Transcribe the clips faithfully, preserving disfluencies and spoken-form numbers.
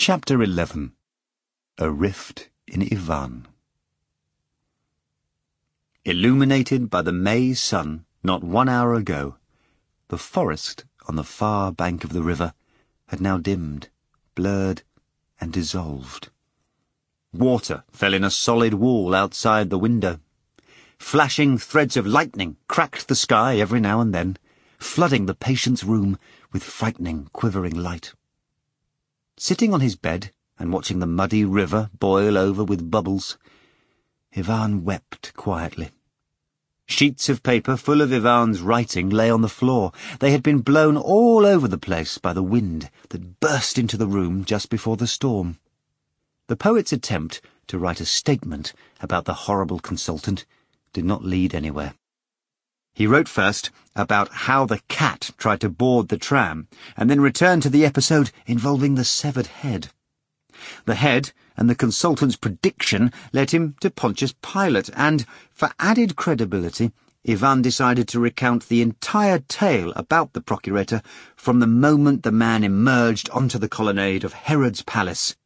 Chapter eleven. A Rift in Ivan. Illuminated by the May sun not one hour ago, the forest on the far bank of the river had now dimmed, blurred, and dissolved. Water fell in a solid wall outside the window. Flashing threads of lightning cracked the sky every now and then, flooding the patient's room with frightening, quivering light. Sitting on his bed and watching the muddy river boil over with bubbles, Ivan wept quietly. Sheets of paper full of Ivan's writing lay on the floor. They had been blown all over the place by the wind that burst into the room just before the storm. The poet's attempt to write a statement about the horrible consultant did not lead anywhere. He wrote first about how the cat tried to board the tram, and then returned to the episode involving the severed head. The head and the consultant's prediction led him to Pontius Pilate, and, for added credibility, Ivan decided to recount the entire tale about the procurator from the moment the man emerged onto the colonnade of Herod's palace.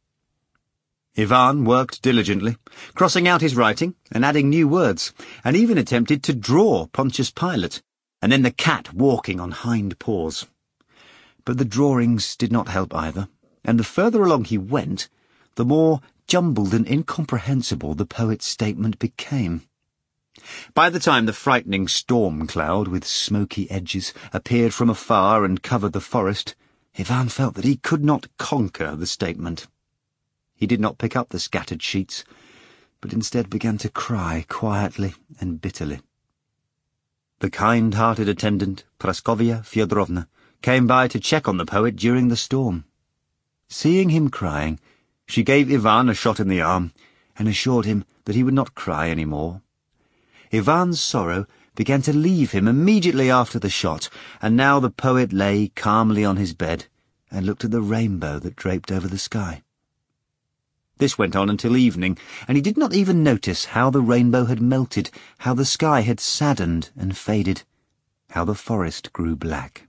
Ivan worked diligently, crossing out his writing and adding new words, and even attempted to draw Pontius Pilate, and then the cat walking on hind paws. But the drawings did not help either, and the further along he went, the more jumbled and incomprehensible the poet's statement became. By the time the frightening storm cloud with smoky edges appeared from afar and covered the forest, Ivan felt that he could not conquer the statement. He did not pick up the scattered sheets, but instead began to cry quietly and bitterly. The kind-hearted attendant, Praskovia Fyodorovna, came by to check on the poet during the storm. Seeing him crying, she gave Ivan a shot in the arm and assured him that he would not cry any more. Ivan's sorrow began to leave him immediately after the shot, and now the poet lay calmly on his bed and looked at the rainbow that draped over the sky. This went on until evening, and he did not even notice how the rainbow had melted, how the sky had saddened and faded, how the forest grew black.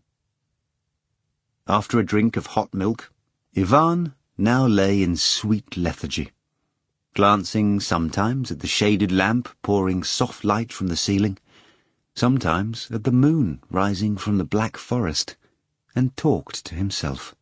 After a drink of hot milk, Ivan now lay in sweet lethargy, glancing sometimes at the shaded lamp pouring soft light from the ceiling, sometimes at the moon rising from the black forest, and talked to himself.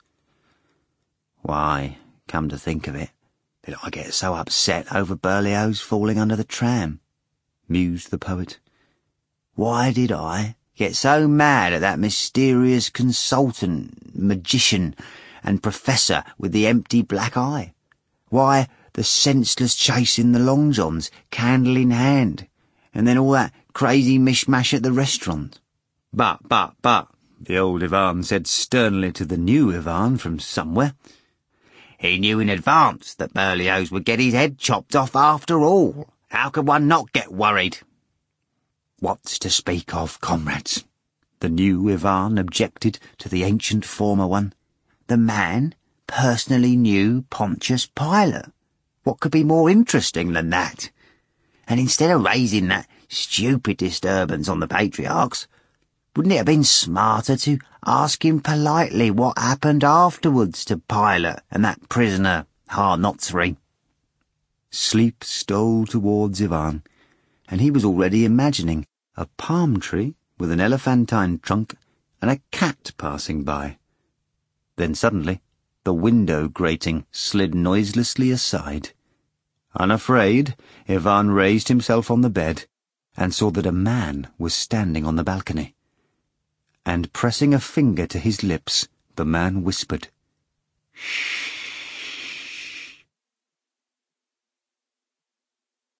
Why, come to think of it, did I get so upset over Berlioz falling under the tram? Mused the poet. Why did I get so mad at that mysterious consultant, magician, and professor with the empty black eye? Why the senseless chase in the long johns, candle in hand, and then all that crazy mishmash at the restaurant? But, but, but, the old Ivan said sternly to the new Ivan from somewhere. He knew in advance that Berlioz would get his head chopped off after all. How could one not get worried? What's to speak of, comrades? The new Ivan objected to the ancient former one. The man personally knew Pontius Pilate. What could be more interesting than that? And instead of raising that stupid disturbance on the patriarchs, wouldn't it have been smarter to ask him politely what happened afterwards to Pilate and that prisoner, Harnotzri? Sleep stole towards Ivan, and he was already imagining a palm tree with an elephantine trunk and a cat passing by. Then suddenly, the window grating slid noiselessly aside. Unafraid, Ivan raised himself on the bed and saw that a man was standing on the balcony. And pressing a finger to his lips, the man whispered,